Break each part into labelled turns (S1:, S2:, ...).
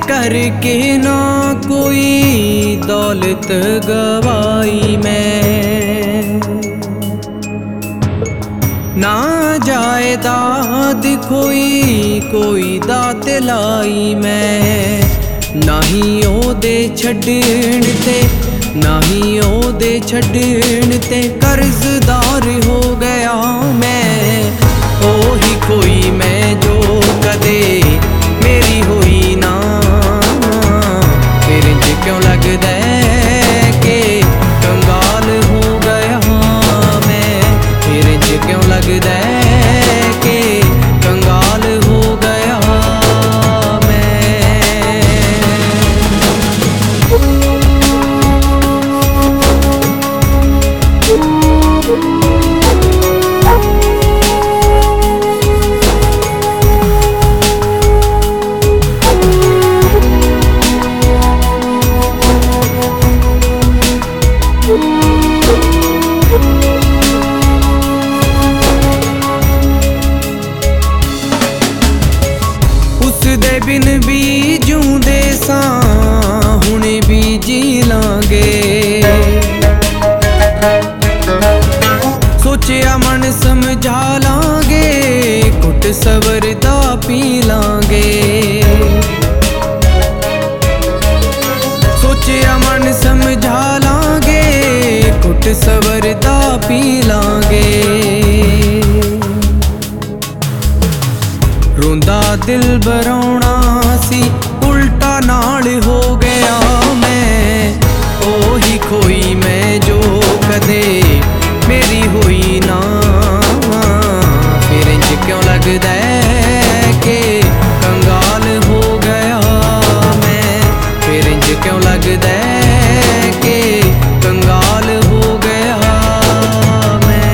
S1: करके ना कोई दौलत गवाई मैं, ना जायदाद कोई दात लाई मैं। नाही ओदे छड्डण ते नाही ओदे छड्डण ते कर्जदार हो गया मैं। ओही कोई मैं जो कदे मेरी हुई ना, फिर इंज क्यों लगदा है कि कंगाल हो गया मैं। फिर इंज क्यों लगदा है कि कंगाल हो गया मैं। उसदे बिन भी जूंदे सां हुणे भी जी लांगे। सोचिया मन समझा लांगे, घुट सवरदा पी लांगे। सोचिया मन समझा लांगे, घुट सवरदा पी लांगे। रोंदा दिल बरौना सी उल्टा नाल हो गया मैं। ओही खोई मैं जो कदे मेरी हुई ना, फिर इंज क्यों लगदा है कि कंगाल हो गया मैं। फिर इंज क्यों लगदा है कि कंगाल हो गया मैं।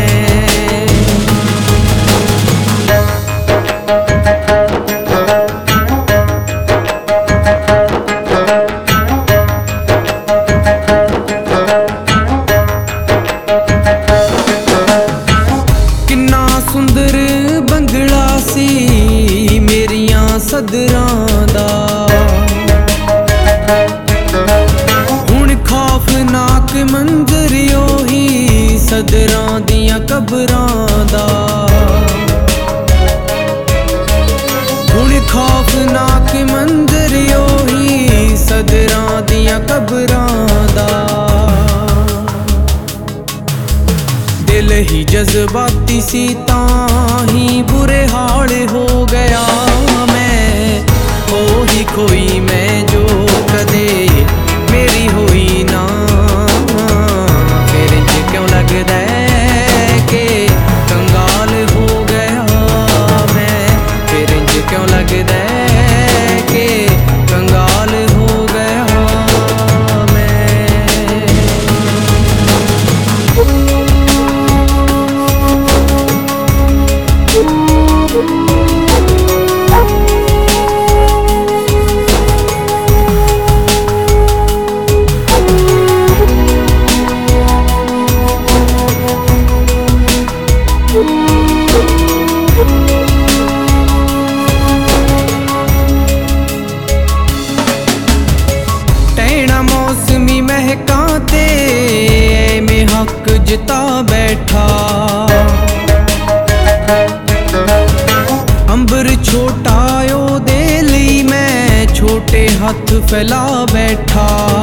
S1: सुंदर बंगला सी मेरियां सदरां दा, हुण खौफनाक मंजर ओही सदरां दियां कबरां दा। हुण खौफनाक मंजर ओही सदरां दियां कबरां दा। दिल ही जज्बाती सी ताही बुरे हाल हो गया मैं। ओही खोई मैं जो कदे मेरी हुई ना, फिर इंज क्यों लगदा है कि कंगाल हो गया मैं। फिर इंज क्यों लगदा है कि कंगाल हो गया मैं। मौसमी महकां ते मैं हक जिता बैठा। अंबर छोटा ओदे लई मैं छोटे हथ फैला बैठा।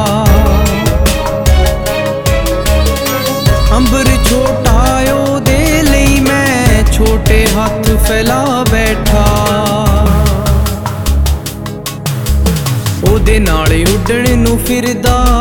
S1: अंबर छोटा ओदे लई मैं छोटे हथ फैला बैठा। ओदे नाले उड्डण नूं फिरदा